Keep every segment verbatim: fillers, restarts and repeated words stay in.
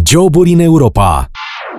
Joburi în Europa.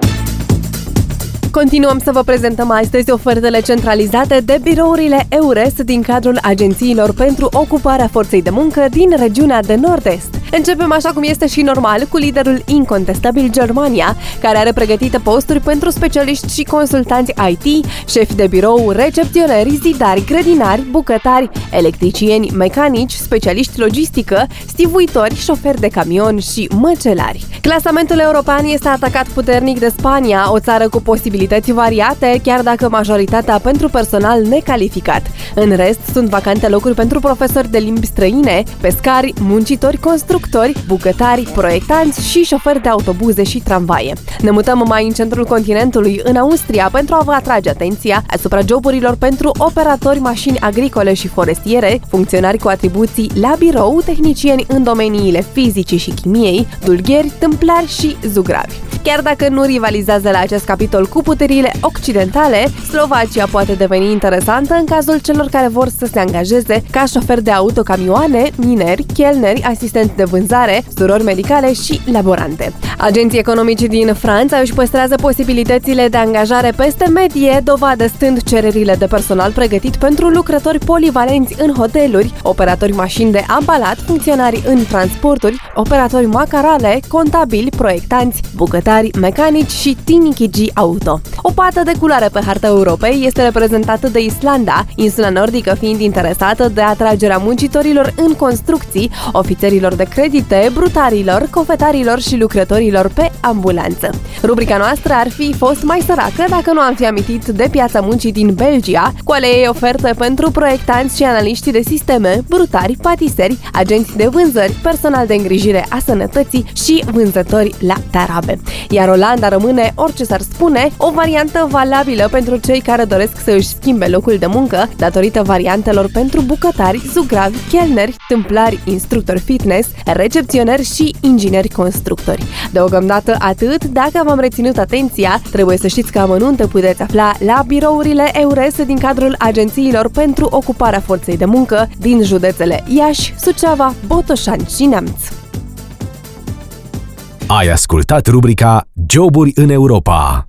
Continuăm să vă prezentăm astăzi ofertele centralizate de birourile EURES din cadrul agențiilor pentru ocuparea forței de muncă din regiunea de nord-est. Începem așa cum este și normal cu liderul incontestabil Germania, care are pregătite posturi pentru specialiști și consultanți I T, șefi de birou, recepționeri, zidari, grădinari, bucătari, electricieni, mecanici, specialiști logistică, stivuitori, șoferi de camion și măcelari. Clasamentul european este atacat puternic de Spania, o țară cu posibilități variate, chiar dacă majoritatea pentru personal necalificat. În rest, sunt vacante locuri pentru profesori de limbi străine, pescari, muncitori, constructori, bucătari, proiectanți și șoferi de autobuze și tramvaie. Ne mutăm mai în centrul continentului, în Austria, pentru a vă atrage atenția asupra joburilor pentru operatori mașini agricole și forestiere, funcționari cu atribuții la birou, tehnicieni în domeniile fizicii și chimiei, dulgheri, tâmplari și zugravi. Chiar dacă nu rivalizează la acest capitol cu puterile occidentale, Slovacia poate deveni interesantă în cazul celor care vor să se angajeze ca șoferi de autocamioane, mineri, chelneri, asistenți de vânzare, surori medicale și laborante. Agenții economici din Franța își păstrează posibilitățile de angajare peste medie, dovadă stând cererile de personal pregătit pentru lucrători polivalenți în hoteluri, operatori mașini de ambalat, funcționari în transporturi, operatori macarale, contabili, proiectanți, bucătari, mecanici și tinichigi auto. O pată de culoare pe harta Europei este reprezentată de Islanda, insula nordică fiind interesată de atragerea muncitorilor în construcții, ofițerilor de credite, brutarilor, cofetarilor și lucrătorilor pe ambulanță. Rubrica noastră ar fi fost mai săracă dacă nu am fi amintit de piața muncii din Belgia, cu ale ei oferte pentru proiectanți și analiști de sisteme, brutari, patiseri, agenți de vânzări, personal de îngrijire a sănătății și vânzători la tarabe. Iar Olanda rămâne, orice s-ar spune, o variantă valabilă pentru cei care doresc să își schimbe locul de muncă datorită variantelor pentru bucătari, zugravi, chelneri, tâmplari, instructori fitness, recepționeri și ingineri constructori. Deocamdată atât, dacă v-am reținut atenția, trebuie să știți că amănunte puteți afla la birourile EURES din cadrul agențiilor pentru ocuparea forței de muncă din județele Iași, Suceava, Botoșani și Neamț. Ai ascultat rubrica Joburi în Europa.